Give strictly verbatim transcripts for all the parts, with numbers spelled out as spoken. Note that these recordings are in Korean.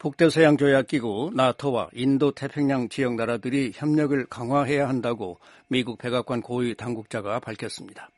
북대서양조약기구 나토와 인도태평양 지역 나라들이 협력을 강화해야 한다고 미국 백악관 고위 당국자가 밝혔습니다.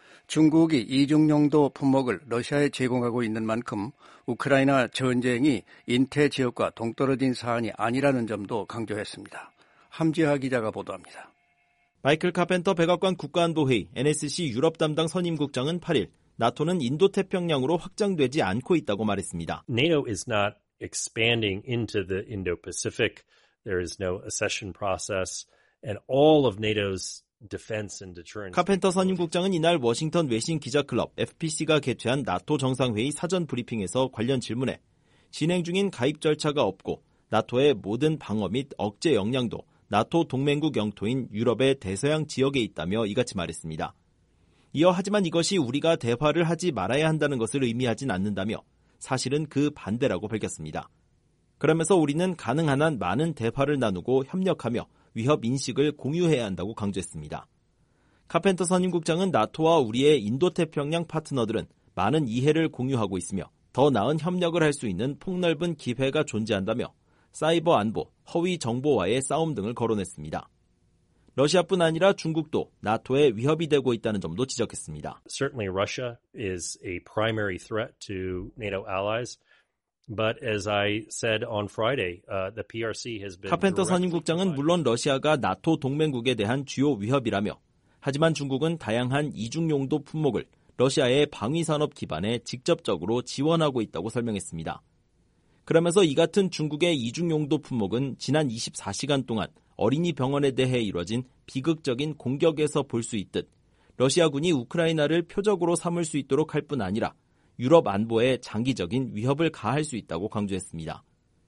중국이 이중용도 품목을 러시아에 제공하고 있는 만큼 우크라이나 전쟁이 인태 지역과 동떨어진 사안이 아니라는 점도 강조했습니다. 함지하 기자가 보도합니다. 마이클 카펜터 백악관 국가안보회의 엔에스씨 유럽 담당 선임국장은 팔 일 나토는 인도태평양으로 확장되지 않고 있다고 말했습니다. NATO is not expanding into the Indo-Pacific. There is no accession process, and all of NATO's defense and deterrence. 카펜터 선임국장은 이날 워싱턴 외신 기자클럽 에프피씨가 개최한 나토 정상회의 사전 브리핑에서 관련 질문에 진행 중인 가입 절차가 없고 나토의 모든 방어 및 억제 역량도 나토 동맹국 영토인 유럽의 대서양 지역에 있다며 이같이 말했습니다. 이어 하지만 이것이 우리가 대화를 하지 말아야 한다는 것을 의미하진 않는다며 사실은 그 반대라고 밝혔습니다. 그러면서 우리는 가능한 한 많은 대화를 나누고 협력하며 위협 인식을 공유해야 한다고 강조했습니다. 카펜터 선임국장은 나토와 우리의 인도태평양 파트너들은 많은 이해를 공유하고 있으며 더 나은 협력을 할 수 있는 폭넓은 기회가 존재한다며 사이버 안보, 허위 정보와의 싸움 등을 거론했습니다. 러시아뿐 아니라 중국도 나토에 위협이 되고 있다는 점도 지적했습니다. Certainly Russia is a primary threat to NATO allies. But as I said on Friday, uh, the 피알씨 has been 카펜터 선임국장은 물론 러시아가 나토 동맹국에 대한 주요 위협이라며 하지만 중국은 다양한 이중용도 품목을 러시아의 방위산업 기반에 직접적으로 지원하고 있다고 설명했습니다. 그러면서 이 같은 중국의 이중용도 품목은 지난 이십사 시간 동안 어린이 병원에 대해 이뤄진 비극적인 공격에서 볼 수 있듯 러시아군이 우크라이나를 표적으로 삼을 수 있도록 할 뿐 아니라 유럽 안보에 장기적인 위협을 가할 수 있다고 강조했습니다.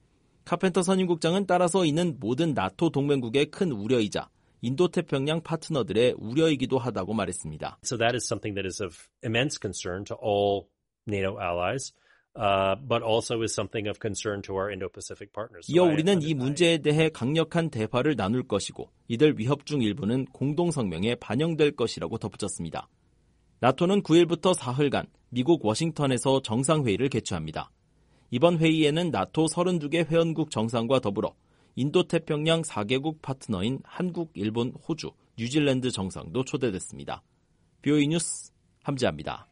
카펜터 선임국장은 따라서 이는 모든 나토 동맹국의 큰 우려이자 인도태평양 파트너들의 우려이기도 하다고 말했습니다. So that is something that is of immense concern to all NATO allies. Uh, but also is something of concern to our Indo-Pacific partners. 이어 우리는 이 문제에 대해 강력한 대화를 나눌 것이고 이들 위협 중 일부는 공동성명에 반영될 것이라고 덧붙였습니다. 나토는 구 일부터 사흘간 미국 워싱턴에서 정상회의를 개최합니다. 이번 회의에는 나토 서른두 개 회원국 정상과 더불어 인도태평양 사 개국 파트너인 한국, 일본, 호주, 뉴질랜드 정상도 초대됐습니다. 비오이 뉴스 함지아입니다.